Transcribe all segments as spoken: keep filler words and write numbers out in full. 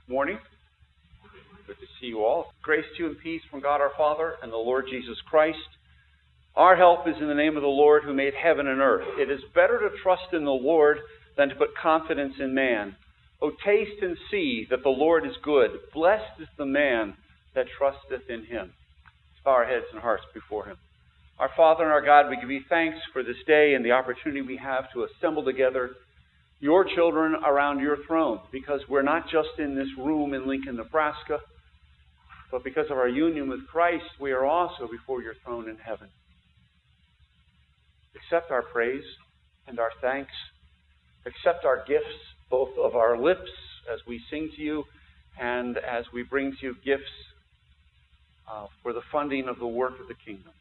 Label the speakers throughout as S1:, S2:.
S1: Morning. Good to see you all. Grace to you and peace from God our Father and the Lord Jesus Christ. Our help is in the name of the Lord who made heaven and earth. It is better to trust in the Lord than to put confidence in man. O taste and see that the Lord is good. Blessed is the man that trusteth in him. Let's bow our heads and hearts before him. Our Father and our God, we give you thanks for this day and the opportunity we have to assemble together your children around your throne, because we're not just in this room in Lincoln, Nebraska, but because of our union with Christ, we are also before your throne in heaven. Accept our praise and our thanks. Accept our gifts, both of our lips as we sing to you and as we bring to you gifts uh, for the funding of the work of the kingdom.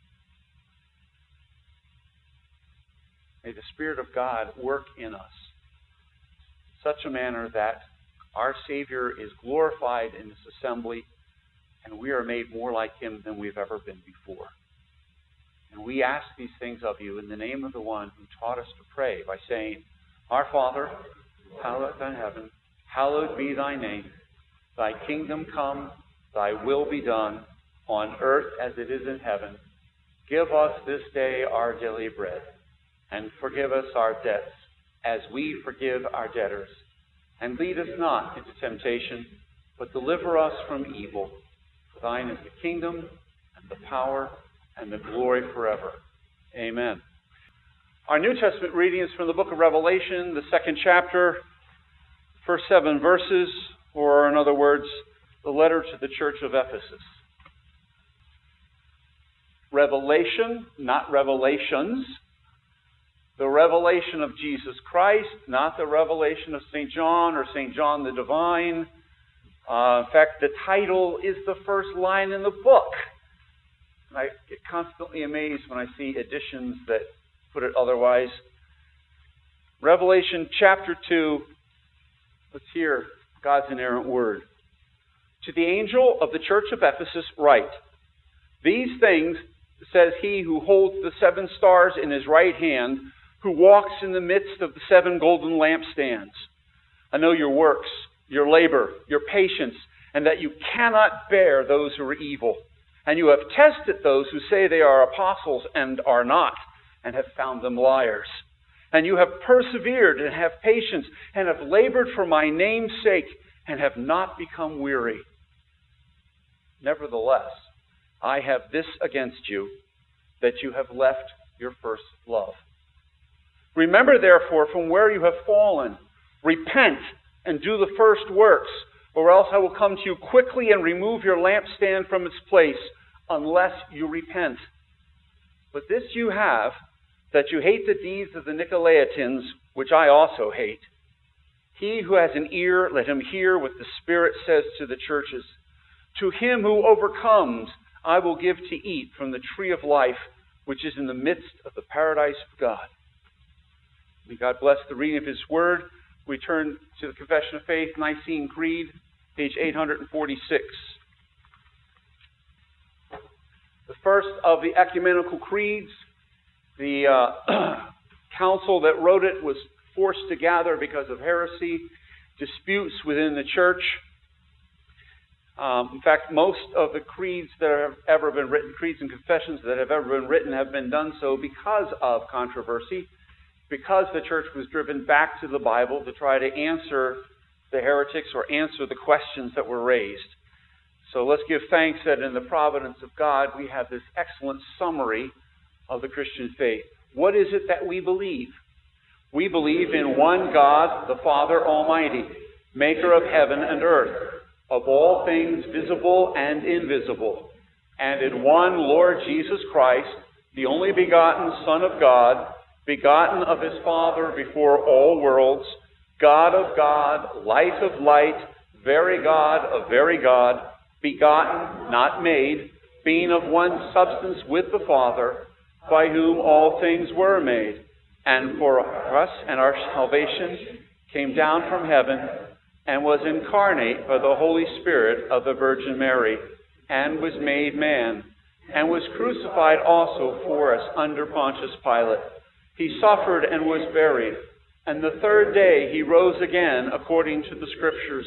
S1: May the Spirit of God work in us in such a manner that our Savior is glorified in this assembly and we are made more like him than we've ever been before. And we ask these things of you in the name of the one who taught us to pray by saying, Our Father, hallowed art in heaven, hallowed be thy name. Thy kingdom come, thy will be done, on earth as it is in heaven. Give us this day our daily bread, and forgive us our debts, as we forgive our debtors. And lead us not into temptation, but deliver us from evil. For thine is the kingdom, and the power, and the glory forever. Amen. Our New Testament reading is from the book of Revelation, the second chapter, first seven verses, or in other words, the letter to the church of Ephesus. Revelation, not revelations. The revelation of Jesus Christ, not the revelation of Saint John or Saint John the Divine. Uh, in fact, the title is the first line in the book. I get constantly amazed when I see editions that put it otherwise. Revelation chapter two. Let's hear God's inerrant word. To the angel of the church of Ephesus write, These things says he who holds the seven stars in his right hand, who walks in the midst of the seven golden lampstands. I know your works, your labor, your patience, and that you cannot bear those who are evil. And you have tested those who say they are apostles and are not, and have found them liars. And you have persevered and have patience, and have labored for my name's sake, and have not become weary. Nevertheless, I have this against you, that you have left your first love. Remember, therefore, from where you have fallen, repent and do the first works, or else I will come to you quickly and remove your lampstand from its place, unless you repent. But this you have, that you hate the deeds of the Nicolaitans, which I also hate. He who has an ear, let him hear what the Spirit says to the churches. To him who overcomes, I will give to eat from the tree of life, which is in the midst of the paradise of God. May God bless the reading of his word. We turn to the Confession of Faith, Nicene Creed, page eight hundred forty-six. The first of the ecumenical creeds. The uh, council that wrote it was forced to gather because of heresy, disputes within the church. Um, in fact, most of the creeds that have ever been written, creeds and confessions that have ever been written, have been done so because of controversy, because the church was driven back to the Bible to try to answer the heretics or answer the questions that were raised. So let's give thanks that in the providence of God, we have this excellent summary of the Christian faith. What is it that we believe? We believe in one God, the Father Almighty, maker of heaven and earth, of all things visible and invisible, and in one Lord Jesus Christ, the only begotten Son of God, begotten of his Father before all worlds, God of God, light of light, very God of very God, begotten, not made, being of one substance with the Father, by whom all things were made, and for us and our salvation came down from heaven, and was incarnate by the Holy Spirit of the Virgin Mary, and was made man, and was crucified also for us under Pontius Pilate. He suffered and was buried, and the third day he rose again according to the Scriptures,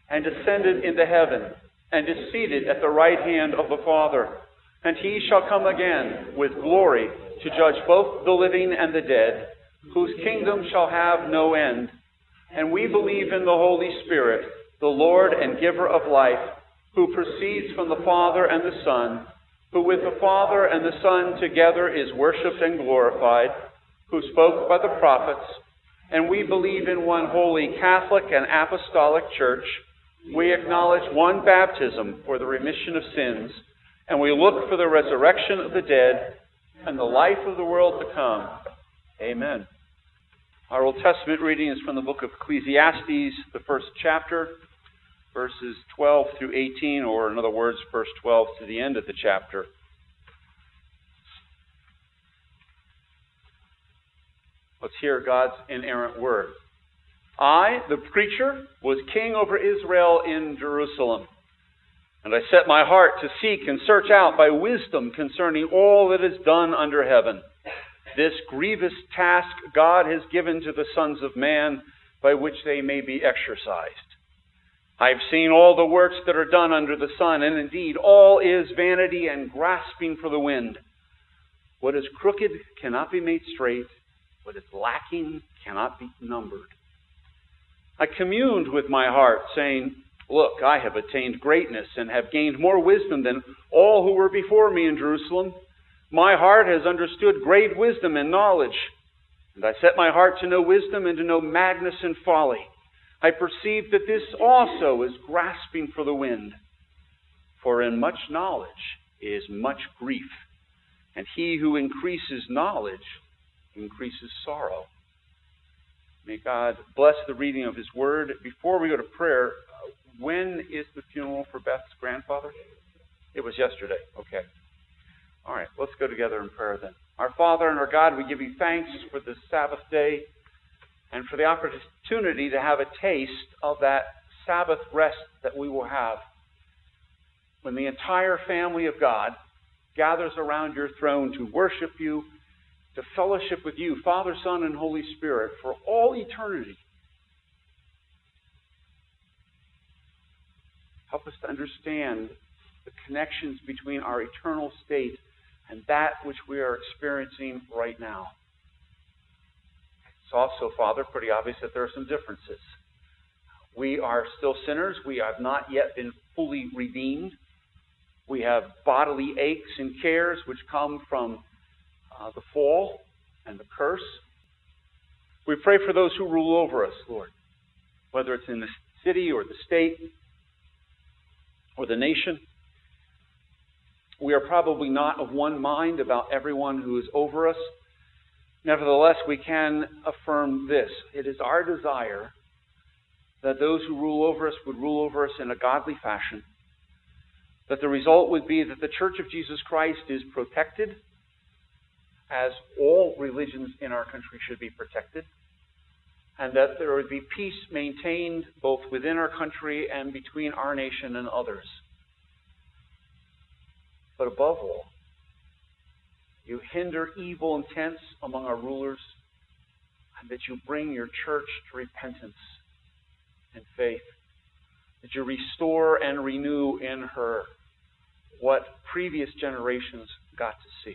S1: and ascended into heaven, and is seated at the right hand of the Father. And he shall come again with glory to judge both the living and the dead, whose kingdom shall have no end. And we believe in the Holy Spirit, the Lord and giver of life, who proceeds from the Father and the Son, who with the Father and the Son together is worshipped and glorified, who spoke by the prophets. And we believe in one holy Catholic and Apostolic Church. We acknowledge one baptism for the remission of sins, and we look for the resurrection of the dead and the life of the world to come. Amen. Our Old Testament reading is from the book of Ecclesiastes, the first chapter, verses twelve through eighteen, or in other words, verse twelve to the end of the chapter. Let's hear God's inerrant word. I, the preacher, was king over Israel in Jerusalem. And I set my heart to seek and search out by wisdom concerning all that is done under heaven. This grievous task God has given to the sons of man, by which they may be exercised. I have seen all the works that are done under the sun, and indeed all is vanity and grasping for the wind. What is crooked cannot be made straight. What is lacking cannot be numbered. I communed with my heart, saying, Look, I have attained greatness and have gained more wisdom than all who were before me in Jerusalem. My heart has understood great wisdom and knowledge. And I set my heart to know wisdom and to know madness and folly. I perceive that this also is grasping for the wind. For in much knowledge is much grief, and he who increases knowledge increases sorrow. May God bless the reading of his word. Before we go to prayer, when is the funeral for Beth's grandfather? It was yesterday. Okay. All right, let's go together in prayer then. Our Father and our God, we give you thanks for this Sabbath day and for the opportunity to have a taste of that Sabbath rest that we will have when the entire family of God gathers around your throne to worship you, to fellowship with you, Father, Son, and Holy Spirit, for all eternity. Help us to understand the connections between our eternal state and that which we are experiencing right now. It's also, Father, pretty obvious that there are some differences. We are still sinners. We have not yet been fully redeemed. We have bodily aches and cares which come from uh, the fall and the curse. We pray for those who rule over us, Lord, whether it's in the city or the state or the nation. We are probably not of one mind about everyone who is over us. Nevertheless, we can affirm this. It is our desire that those who rule over us would rule over us in a godly fashion, that the result would be that the Church of Jesus Christ is protected, as all religions in our country should be protected, and that there would be peace maintained both within our country and between our nation and others. But above all, you hinder evil intents among our rulers, and that you bring your church to repentance and faith, that you restore and renew in her what previous generations got to see.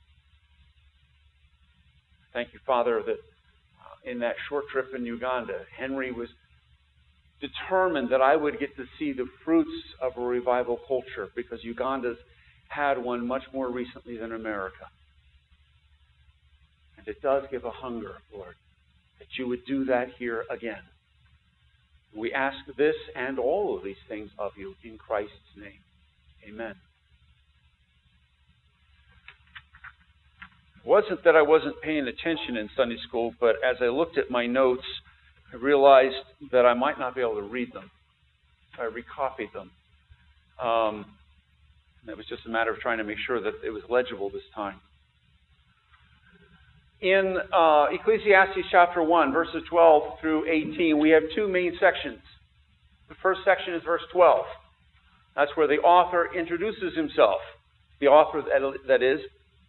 S1: Thank you, Father, that uh, in that short trip in Uganda, Henry was determined that I would get to see the fruits of a revival culture, because Uganda's had one much more recently than America. And it does give a hunger, Lord, that you would do that here again. We ask this and all of these things of you in Christ's name. Amen. It wasn't that I wasn't paying attention in Sunday school, but as I looked at my notes, I realized that I might not be able to read them. I recopied them. Um, and it was just a matter of trying to make sure that it was legible this time. In uh, Ecclesiastes chapter one, verses twelve through eighteen, we have two main sections. The first section is verse twelve. That's where the author introduces himself. The author, that is,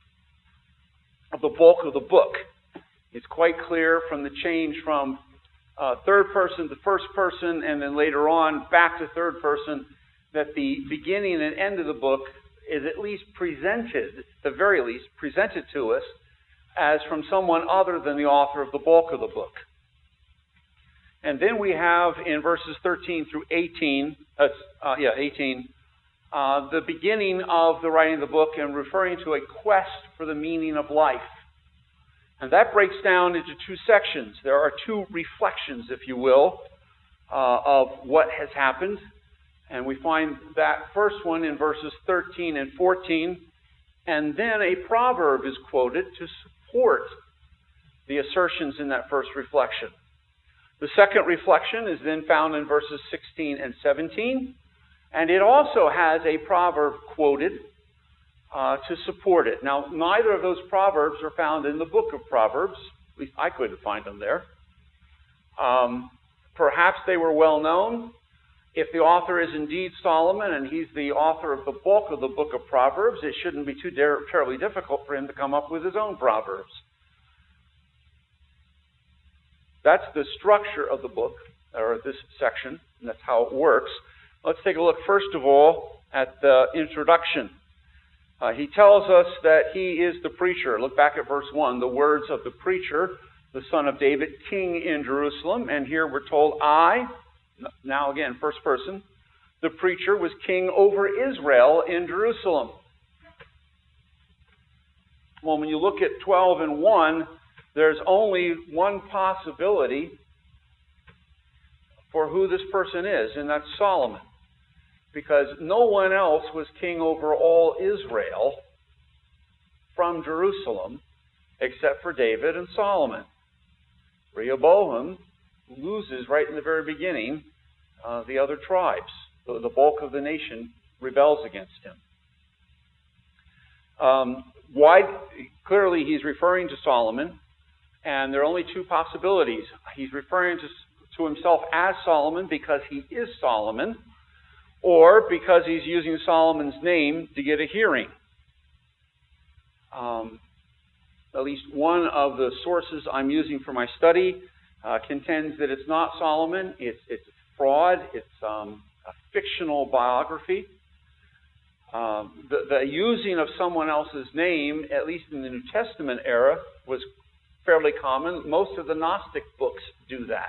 S1: of the bulk of the book. It's quite clear from the change from uh, third person to first person, and then later on back to third person, that the beginning and end of the book is at least presented, at the very least, presented to us as from someone other than the author of the bulk of the book. And then we have in verses thirteen through eighteen, uh, uh, yeah, eighteen, uh, the beginning of the writing of the book and referring to a quest for the meaning of life. And that breaks down into two sections. There are two reflections, if you will, uh, of what has happened. And we find that first one in verses thirteen and fourteen. And then a proverb is quoted to support the assertions in that first reflection. The second reflection is then found in verses sixteen and seventeen. And it also has a proverb quoted uh, to support it. Now, neither of those proverbs are found in the book of Proverbs. At least I couldn't find them there. Um, perhaps they were well known. If the author is indeed Solomon and he's the author of the bulk of the book of Proverbs, it shouldn't be too terribly difficult for him to come up with his own Proverbs. That's the structure of the book, or this section, and that's how it works. Let's take a look first of all at the introduction. Uh, he tells us that he is the preacher. Look back at verse one, the words of the preacher, the son of David, king in Jerusalem. And here we're told, I, now again, first person, the preacher was king over Israel in Jerusalem. Well, when you look at twelve and one, there's only one possibility for who this person is, and that's Solomon. Because no one else was king over all Israel from Jerusalem except for David and Solomon. Rehoboam loses right in the very beginning uh, the other tribes. The, the bulk of the nation rebels against him. Um, why? Clearly he's referring to Solomon, and there are only two possibilities. He's referring to, to himself as Solomon because he is Solomon, or because he's using Solomon's name to get a hearing. Um, at least one of the sources I'm using for my study uh, contends that it's not Solomon. It's, it's fraud. It's um, a fictional biography. Um, the, the using of someone else's name, at least in the New Testament era, was fairly common. Most of the Gnostic books do that.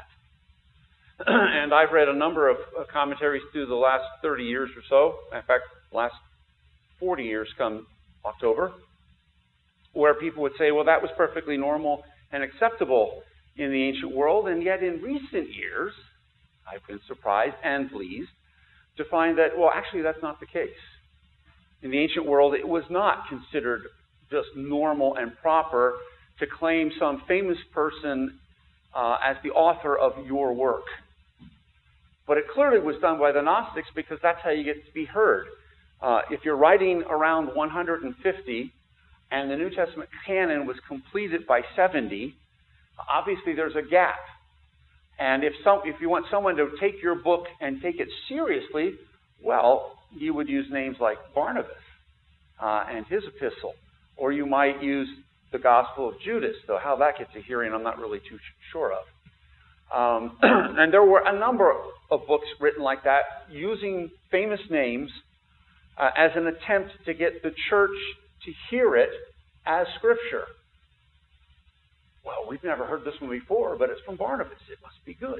S1: And I've read a number of commentaries through the last thirty years or so. In fact, the last forty years come October, where people would say, well, that was perfectly normal and acceptable in the ancient world. And yet in recent years, I've been surprised and pleased to find that, well, actually that's not the case. In the ancient world, it was not considered just normal and proper to claim some famous person uh, as the author of your work. But it clearly was done by the Gnostics because that's how you get to be heard. Uh, if you're writing around one hundred fifty and the New Testament canon was completed by seventy, obviously there's a gap. And if some, if you want someone to take your book and take it seriously, well, you would use names like Barnabas uh, and his epistle. Or you might use the Gospel of Judas, though how that gets a hearing I'm not really too sure of. Um, and there were a number of books written like that, using famous names uh, as an attempt to get the church to hear it as Scripture. Well, we've never heard this one before, but it's from Barnabas. It must be good.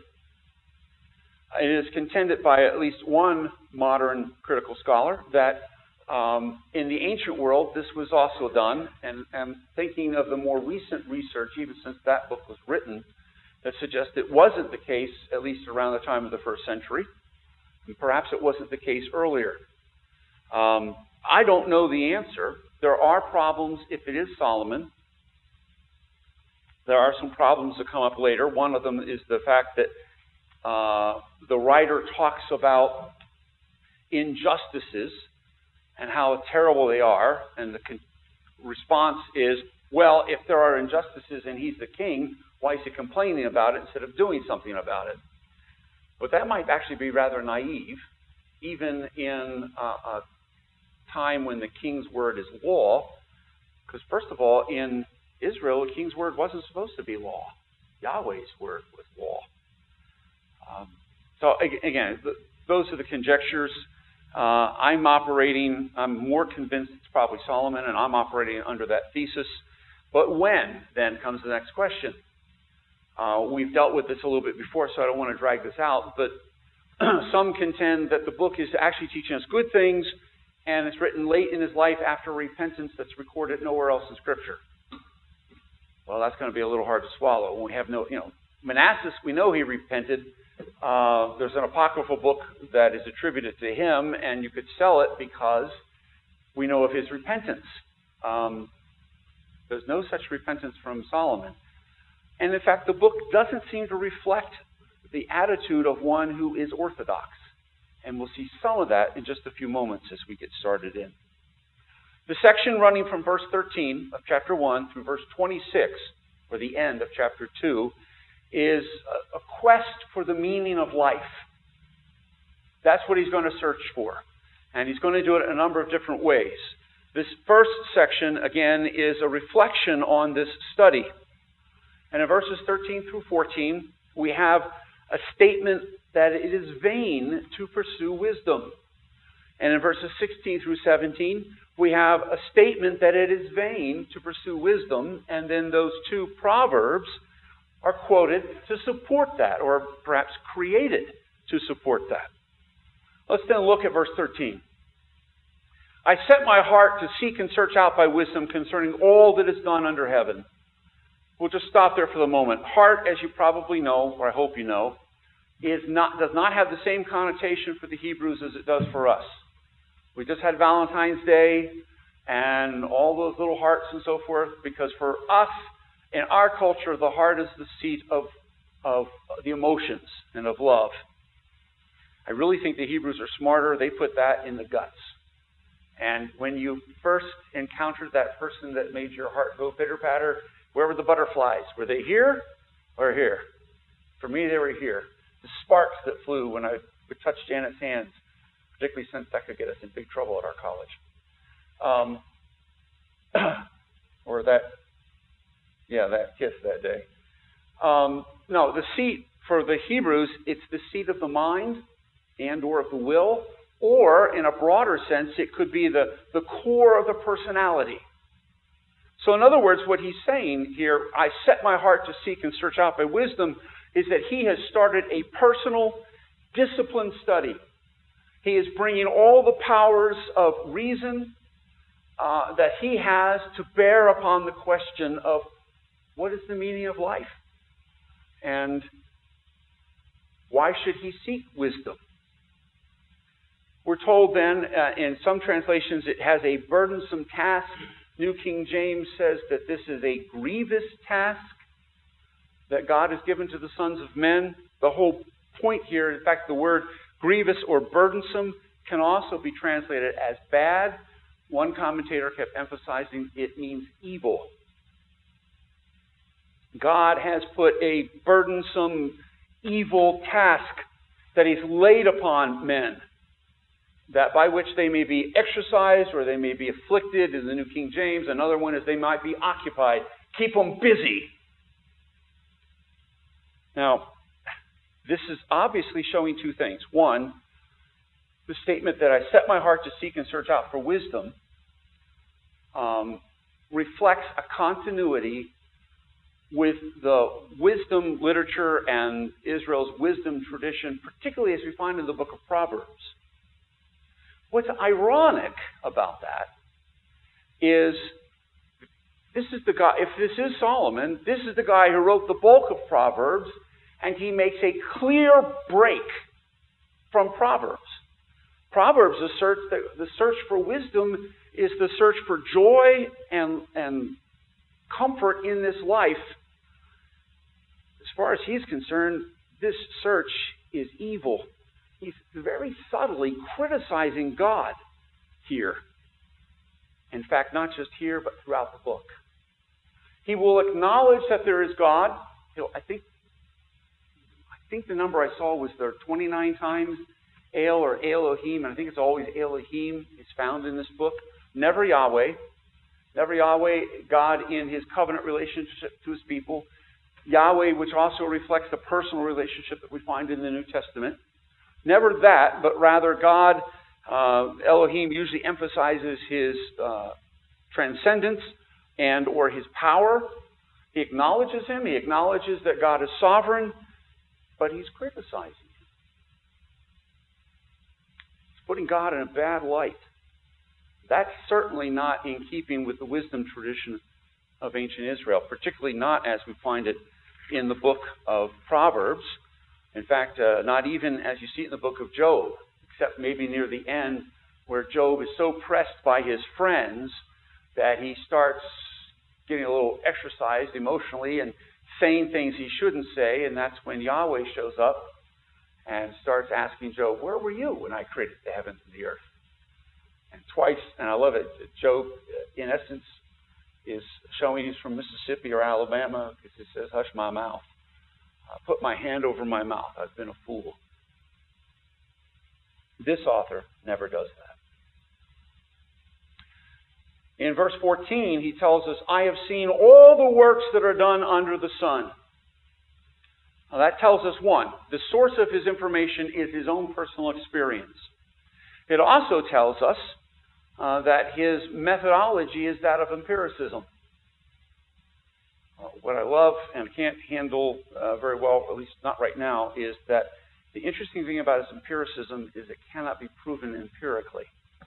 S1: It is contended by at least one modern critical scholar that um, in the ancient world this was also done, and I'm thinking of the more recent research, even since that book was written, that suggests it wasn't the case, at least around the time of the first century. And perhaps it wasn't the case earlier. Um, I don't know the answer. There are problems if it is Solomon. There are some problems that come up later. One of them is the fact that uh, the writer talks about injustices and how terrible they are, and the con- response is, well, if there are injustices and he's the king, why is he complaining about it instead of doing something about it? But that might actually be rather naive, even in uh, a time when the king's word is law, because first of all, in Israel, the king's word wasn't supposed to be law. Yahweh's word was law. Um, so again, those are the conjectures. Uh, I'm operating, I'm more convinced it's probably Solomon, and I'm operating under that thesis. But when, then, comes the next question. Uh, we've dealt with this a little bit before, so I don't want to drag this out, but some contend that the book is actually teaching us good things, and it's written late in his life after repentance that's recorded nowhere else in Scripture. Well, that's going to be a little hard to swallow. When we have no, you know, Manasseh, we know he repented. Uh, there's an apocryphal book that is attributed to him, and you could sell it because we know of his repentance. Um, there's no such repentance from Solomon. And in fact, the book doesn't seem to reflect the attitude of one who is orthodox. And we'll see some of that in just a few moments as we get started in. The section running from verse thirteen of chapter one through verse twenty-six, or the end of chapter two, is a quest for the meaning of life. That's what he's going to search for. And he's going to do it in a number of different ways. This first section, again, is a reflection on this study. And in verses thirteen through fourteen, we have a statement that it is vain to pursue wisdom. And in verses sixteen through seventeen, we have a statement that it is vain to pursue wisdom. And then those two proverbs are quoted to support that, or perhaps created to support that. Let's then look at verse thirteen. I set my heart to seek and search out by wisdom concerning all that is done under heaven. We'll just stop there for the moment. Heart, as you probably know, or I hope you know, is not does not have the same connotation for the Hebrews as it does for us. We just had Valentine's Day and all those little hearts and so forth, because for us, in our culture, the heart is the seat of, of the emotions and of love. I really think the Hebrews are smarter. They put that in the guts. And when you first encountered that person that made your heart go pitter-patter, where were the butterflies? Were they here or here? For me, they were here. The sparks that flew when I would touch Janet's hands, particularly since that could get us in big trouble at our college. Um, or that, yeah, that kiss that day. Um, no, the seat for the Hebrews, it's the seat of the mind and or of the will, or in a broader sense, it could be the, the core of the personality. So in other words, what he's saying here, I set my heart to seek and search out by wisdom, is that he has started a personal, disciplined study. He is bringing all the powers of reason uh, that he has to bear upon the question of what is the meaning of life? And why should he seek wisdom? We're told then, uh, in some translations, it has a burdensome task. New King James says that this is a grievous task that God has given to the sons of men. The whole point here, in fact, the word grievous or burdensome can also be translated as bad. One commentator kept emphasizing it means evil. God has put a burdensome, evil task that He's laid upon men, that by which they may be exercised or they may be afflicted in the New King James. Another one is they might be occupied. Keep them busy. Now, this is obviously showing two things. One, the statement that I set my heart to seek and search out for wisdom um, reflects a continuity with the wisdom literature and Israel's wisdom tradition, particularly as we find in the book of Proverbs. What's ironic about that is this is the guy, if this is Solomon, this is the guy who wrote the bulk of Proverbs, and he makes a clear break from Proverbs. Proverbs, the search, the, the search for wisdom is the search for joy and, and comfort in this life. As far as he's concerned, this search is evil. He's very subtly criticizing God here. In fact, not just here, but throughout the book. He will acknowledge that there is God. He'll, I think I think the number I saw was there twenty-nine times El or Elohim, and I think it's always Elohim is found in this book. Never Yahweh. Never Yahweh, God in His covenant relationship to His people. Yahweh, which also reflects the personal relationship that we find in the New Testament. Never that, but rather God, uh, Elohim, usually emphasizes his uh, transcendence and or his power. He acknowledges him. He acknowledges that God is sovereign, but he's criticizing him. He's putting God in a bad light. That's certainly not in keeping with the wisdom tradition of ancient Israel, particularly not as we find it in the book of Proverbs. In fact, uh, not even as you see it in the book of Job, except maybe near the end where Job is so pressed by his friends that he starts getting a little exercised emotionally and saying things he shouldn't say, and that's when Yahweh shows up and starts asking Job, where were you when I created the heavens and the earth? And twice, and I love it, Job, in essence, is showing he's from Mississippi or Alabama because he says, hush my mouth. I put my hand over my mouth. I've been a fool. This author never does that. In verse fourteen, he tells us, I have seen all the works that are done under the sun. Now that tells us, one, the source of his information is his own personal experience. It also tells us uh, that his methodology is that of empiricism. Uh, what I love and can't handle uh, very well, at least not right now, is that the interesting thing about his empiricism is it cannot be proven empirically.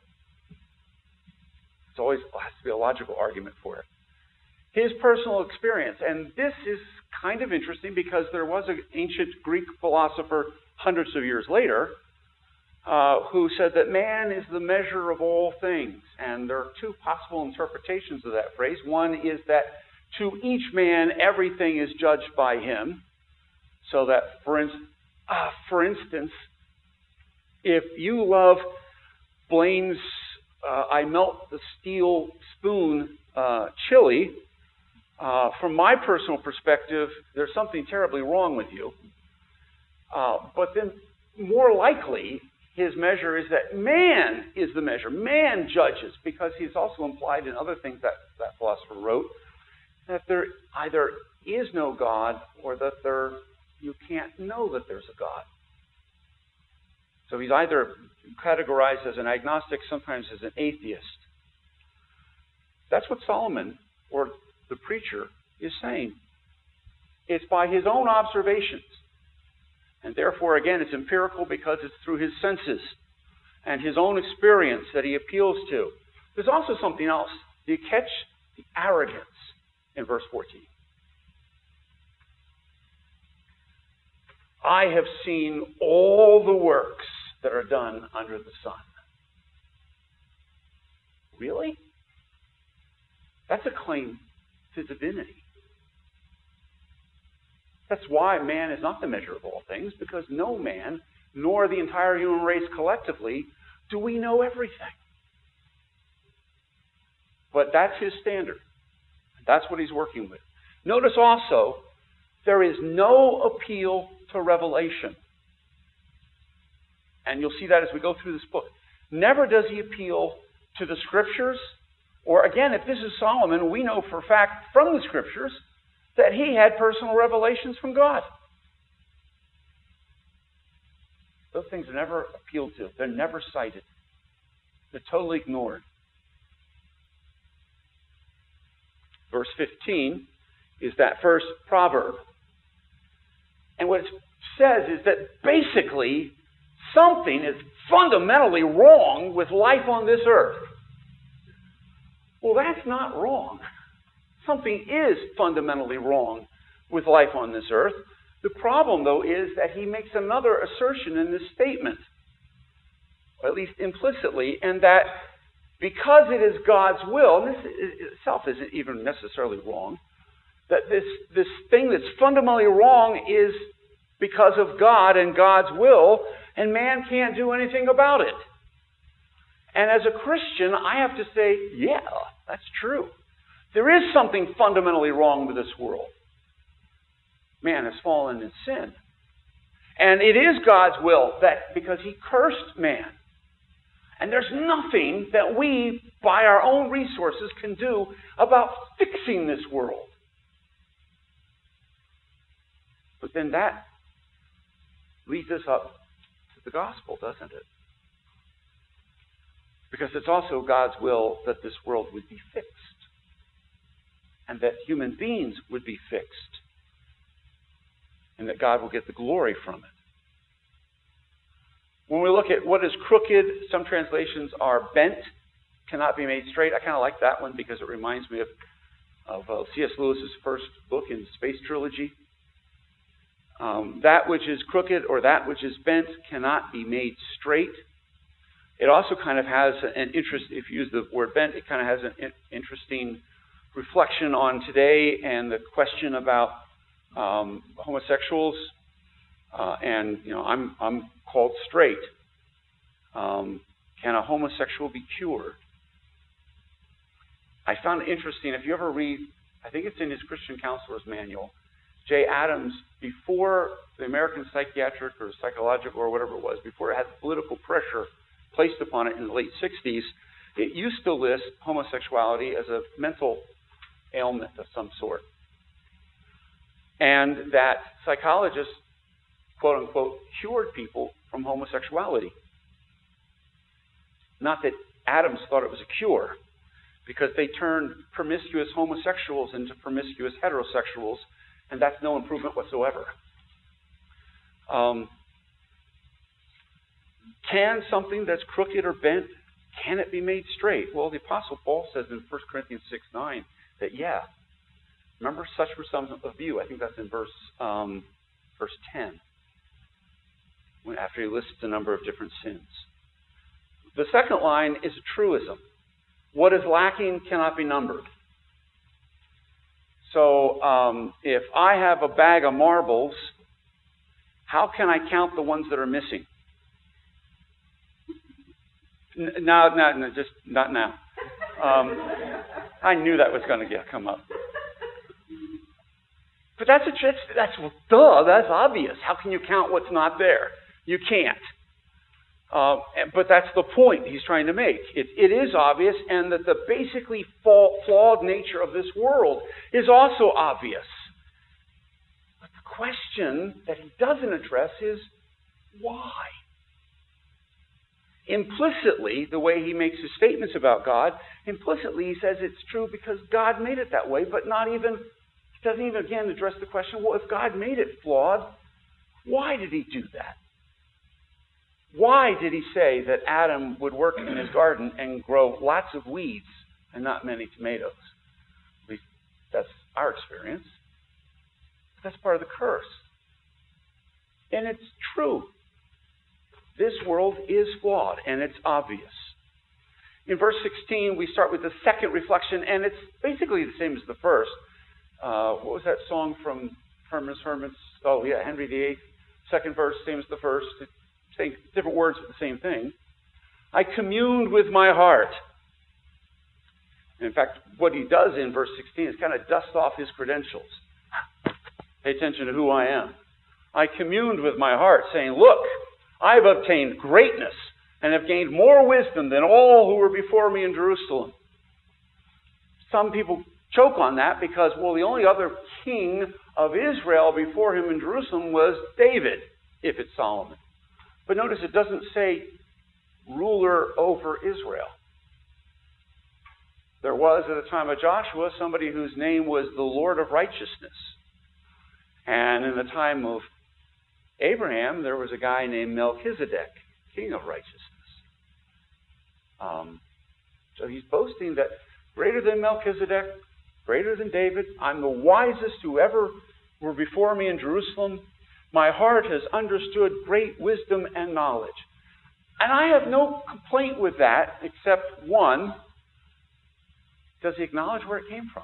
S1: It's always has to be a logical argument for it. His personal experience, and this is kind of interesting because there was an ancient Greek philosopher hundreds of years later uh, who said that man is the measure of all things. And there are two possible interpretations of that phrase. One is that to each man, everything is judged by him. So that, for, in, uh, for instance, if you love Blaine's uh, I Melt the Steel Spoon uh, chili, uh, from my personal perspective, there's something terribly wrong with you. Uh, but then more likely, his measure is that man is the measure. Man judges, because he's also implied in other things that that philosopher wrote, that there either is no God or that there you can't know that there's a God. So he's either categorized as an agnostic, sometimes as an atheist. That's what Solomon, or the preacher, is saying. It's by his own observations. And therefore, again, it's empirical because it's through his senses and his own experience that he appeals to. There's also something else. Do you catch the arrogance in verse fourteen? I have seen all the works that are done under the sun. Really? That's a claim to divinity. That's why man is not the measure of all things, because no man, nor the entire human race collectively, do we know everything. But that's his standard. That's what he's working with. Notice also, there is no appeal to revelation. And you'll see that as we go through this book. Never does he appeal to the Scriptures, or again, if this is Solomon, we know for a fact from the Scriptures that he had personal revelations from God. Those things are never appealed to. They're never cited. They're totally ignored. Verse fifteen is that first proverb. And what it says is that basically something is fundamentally wrong with life on this earth. Well, that's not wrong. Something is fundamentally wrong with life on this earth. The problem, though, is that he makes another assertion in this statement, or at least implicitly, and that because it is God's will, and this itself isn't even necessarily wrong, that this, this thing that's fundamentally wrong is because of God and God's will, and man can't do anything about it. And as a Christian, I have to say, yeah, that's true. There is something fundamentally wrong with this world. Man has fallen in sin. And it is God's will that because he cursed man. And there's nothing that we, by our own resources, can do about fixing this world. But then that leads us up to the gospel, doesn't it? Because it's also God's will that this world would be fixed. And that human beings would be fixed. And that God will get the glory from it. When we look at what is crooked, some translations are bent, cannot be made straight. I kind of like that one because it reminds me of, of uh, C S Lewis's first book in the Space Trilogy. Um, that which is crooked or that which is bent cannot be made straight. It also kind of has an interest, if you use the word bent, it kind of has an interesting reflection on today and the question about um, homosexuals. Uh, and, you know, I'm, I'm called straight. Um, can a homosexual be cured? I found it interesting, if you ever read, I think it's in his Christian Counselor's Manual, Jay Adams, before the American Psychiatric or Psychological or whatever it was, before it had political pressure placed upon it in the late sixties, it used to list homosexuality as a mental ailment of some sort. And that psychologists, quote unquote, cured people from homosexuality. Not that Adams thought it was a cure, because they turned promiscuous homosexuals into promiscuous heterosexuals, and that's no improvement whatsoever. Um, can something that's crooked or bent, can it be made straight? Well, the Apostle Paul says in First Corinthians six nine that, yeah. Remember, such were some of you. I think that's in verse, um, verse ten, when, after he lists a number of different sins. The second line is a truism. What is lacking cannot be numbered. So um, if I have a bag of marbles, how can I count the ones that are missing? No, no, no, just not now. Um, I knew that was going to get come up. But that's a that's, that's well, duh. That's obvious. How can you count what's not there? You can't. Uh, but that's the point he's trying to make. It, it is obvious, and that the basically flawed nature of this world is also obvious. But the question that he doesn't address is why? Implicitly, the way he makes his statements about God, implicitly he says it's true because God made it that way, but not even, he doesn't even again address the question, well, if God made it flawed, why did he do that? Why did he say that Adam would work in his garden and grow lots of weeds and not many tomatoes? At least that's our experience. That's part of the curse. And it's true. This world is flawed, and it's obvious. In verse sixteen, we start with the second reflection, and it's basically the same as the first. Uh, what was that song from Herman's Hermits? Oh, yeah, Henry the Eighth. Second verse, same as the first. Same, different words, but the same thing. I communed with my heart. In fact, what he does in verse sixteen is kind of dust off his credentials. Pay attention to who I am. I communed with my heart, saying, look, I have obtained greatness and have gained more wisdom than all who were before me in Jerusalem. Some people choke on that because, well, the only other king of Israel before him in Jerusalem was David, if it's Solomon. But notice it doesn't say ruler over Israel. There was, at the time of Joshua, somebody whose name was the Lord of Righteousness. And in the time of Abraham, there was a guy named Melchizedek, king of righteousness. Um, so he's boasting that greater than Melchizedek, greater than David, I'm the wisest who ever were before me in Jerusalem. My heart has understood great wisdom and knowledge. And I have no complaint with that, except one, does he acknowledge where it came from?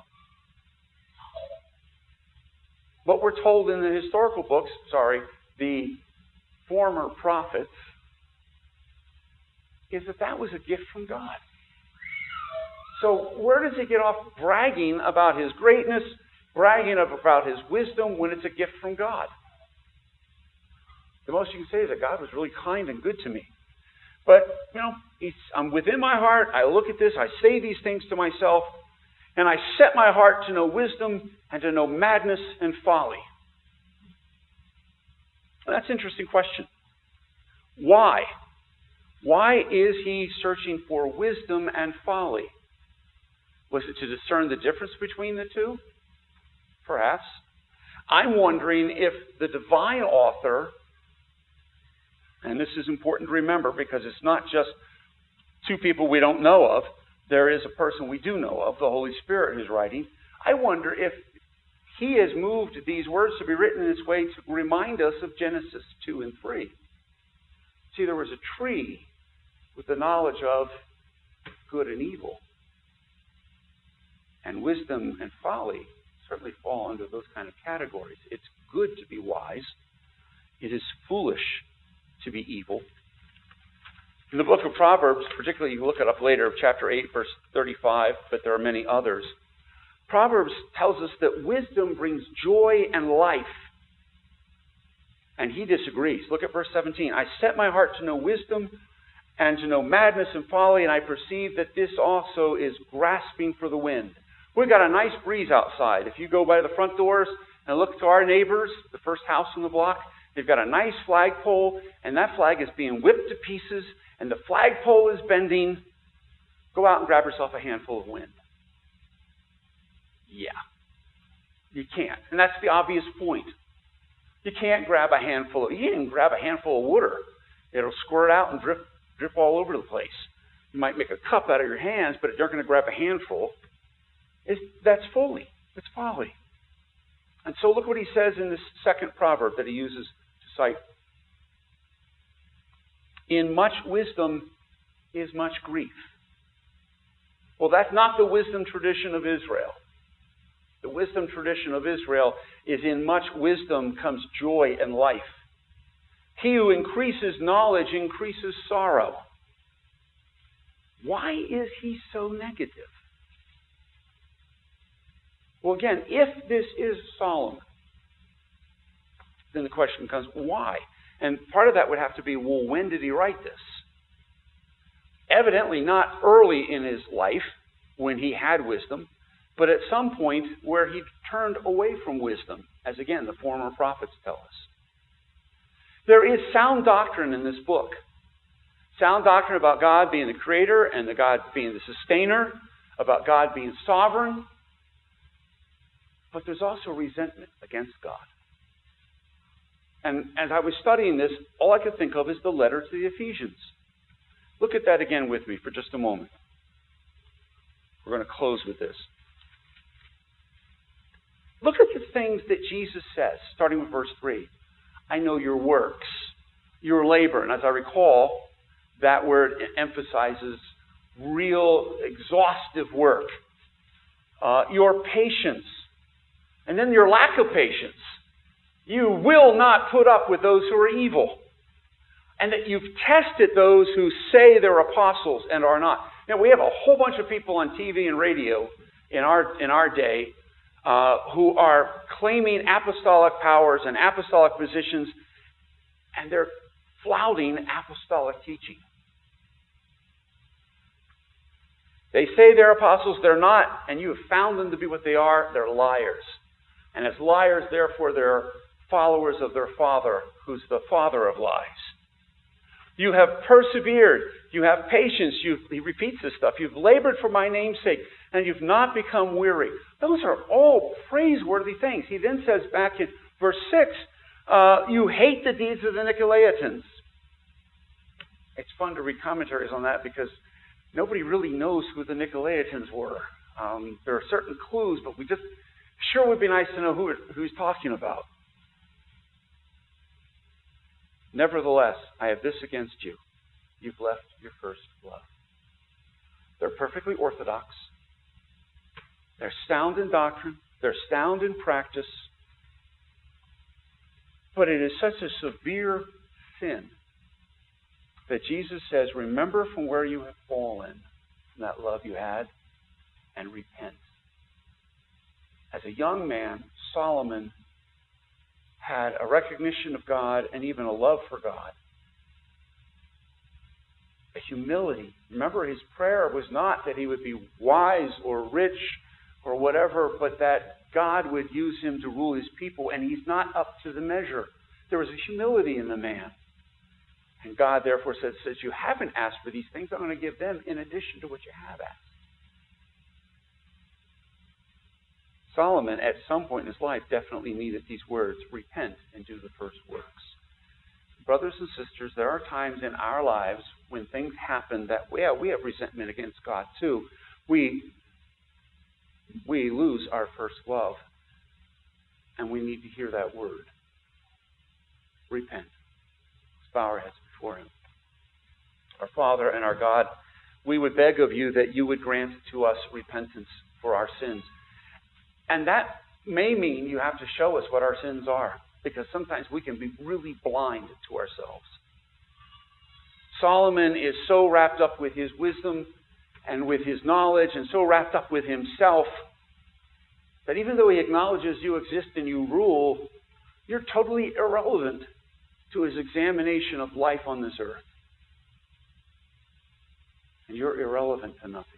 S1: What we're told in the historical books, sorry, the former prophets, is that that was a gift from God. So where does he get off bragging about his greatness, bragging about his wisdom when it's a gift from God? The most you can say is that God was really kind and good to me. But, you know, it's, I'm within my heart. I look at this. I say these things to myself. And I set my heart to know wisdom and to know madness and folly. And that's an interesting question. Why? Why is he searching for wisdom and folly? Was it to discern the difference between the two? Perhaps. I'm wondering if the divine author, and this is important to remember because it's not just two people we don't know of, there is a person we do know of, the Holy Spirit who's writing. I wonder if he has moved these words to be written in this way to remind us of Genesis two and three. See, there was a tree with the knowledge of good and evil. And wisdom and folly certainly fall under those kind of categories. It's good to be wise. It is foolish to be evil. In the book of Proverbs, particularly you look it up later, chapter eight, verse thirty-five, but there are many others. Proverbs tells us that wisdom brings joy and life. And he disagrees. Look at verse seventeen. I set my heart to know wisdom and to know madness and folly, and I perceive that this also is grasping for the wind. We've got a nice breeze outside. If you go by the front doors and look to our neighbors, the first house on the block, they've got a nice flagpole, and that flag is being whipped to pieces, and the flagpole is bending. Go out and grab yourself a handful of wind. Yeah. You can't. And that's the obvious point. You can't grab a handful of, you can't even grab a handful of water. It'll squirt out and drip, drip all over the place. You might make a cup out of your hands, but if you're going to grab a handful, it's, that's folly. It's folly. And so look what he says in this second proverb that he uses to cite. In much wisdom is much grief. Well, that's not the wisdom tradition of Israel. The wisdom tradition of Israel is in much wisdom comes joy and life. He who increases knowledge increases sorrow. Why is he so negative? Well, again, if this is Solomon, then the question comes, why? And part of that would have to be, well, when did he write this? Evidently not early in his life when he had wisdom, but at some point where he turned away from wisdom, as again the former prophets tell us. There is sound doctrine in this book. Sound doctrine about God being the creator and the God being the sustainer, about God being sovereign. But there's also resentment against God. And as I was studying this, all I could think of is the letter to the Ephesians. Look at that again with me for just a moment. We're going to close with this. Look at the things that Jesus says, starting with verse three. I know your works, your labor. And as I recall, that word emphasizes real exhaustive work. Uh, your patience. And then your lack of patience. You will not put up with those who are evil. And that you've tested those who say they're apostles and are not. Now, we have a whole bunch of people on T V and radio in our, in our day uh, who are claiming apostolic powers and apostolic positions, and they're flouting apostolic teaching. They say they're apostles, they're not, and you have found them to be what they are, they're liars. And as liars, therefore, they're followers of their father, who's the father of lies. You have persevered. You have patience. You've, he repeats this stuff. You've labored for my name's sake, and you've not become weary. Those are all praiseworthy things. He then says back in verse six, uh, you hate the deeds of the Nicolaitans. It's fun to read commentaries on that because nobody really knows who the Nicolaitans were. Um, there are certain clues, but we just sure would be nice to know who, who he's talking about. Nevertheless, I have this against you. You've left your first love. They're perfectly orthodox. They're sound in doctrine. They're sound in practice. But it is such a severe sin that Jesus says, remember from where you have fallen, from that love you had, and repent. As a young man, Solomon had a recognition of God and even a love for God. A humility. Remember, his prayer was not that he would be wise or rich or whatever, but that God would use him to rule his people, and he's not up to the measure. There was a humility in the man. And God therefore says, says, you haven't asked for these things, I'm going to give them in addition to what you have asked. Solomon, at some point in his life, definitely needed these words, repent and do the first works. Brothers and sisters, there are times in our lives when things happen that, yeah, we have resentment against God too. We, we lose our first love. And we need to hear that word. Repent. Let's bow our heads before Him. Our Father and our God, we would beg of you that you would grant to us repentance for our sins. And that may mean you have to show us what our sins are, because sometimes we can be really blind to ourselves. Solomon is so wrapped up with his wisdom and with his knowledge and so wrapped up with himself that even though he acknowledges you exist and you rule, you're totally irrelevant to his examination of life on this earth. And you're irrelevant to nothing.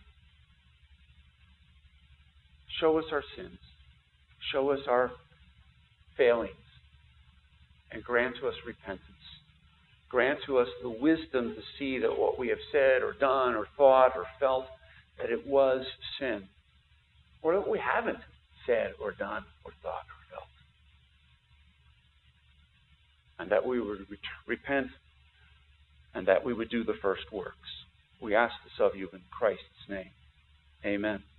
S1: Show us our sins. Show us our failings. And grant to us repentance. Grant to us the wisdom to see that what we have said or done or thought or felt, that it was sin. Or that we haven't said or done or thought or felt. And that we would repent and that we would do the first works. We ask this of you in Christ's name. Amen.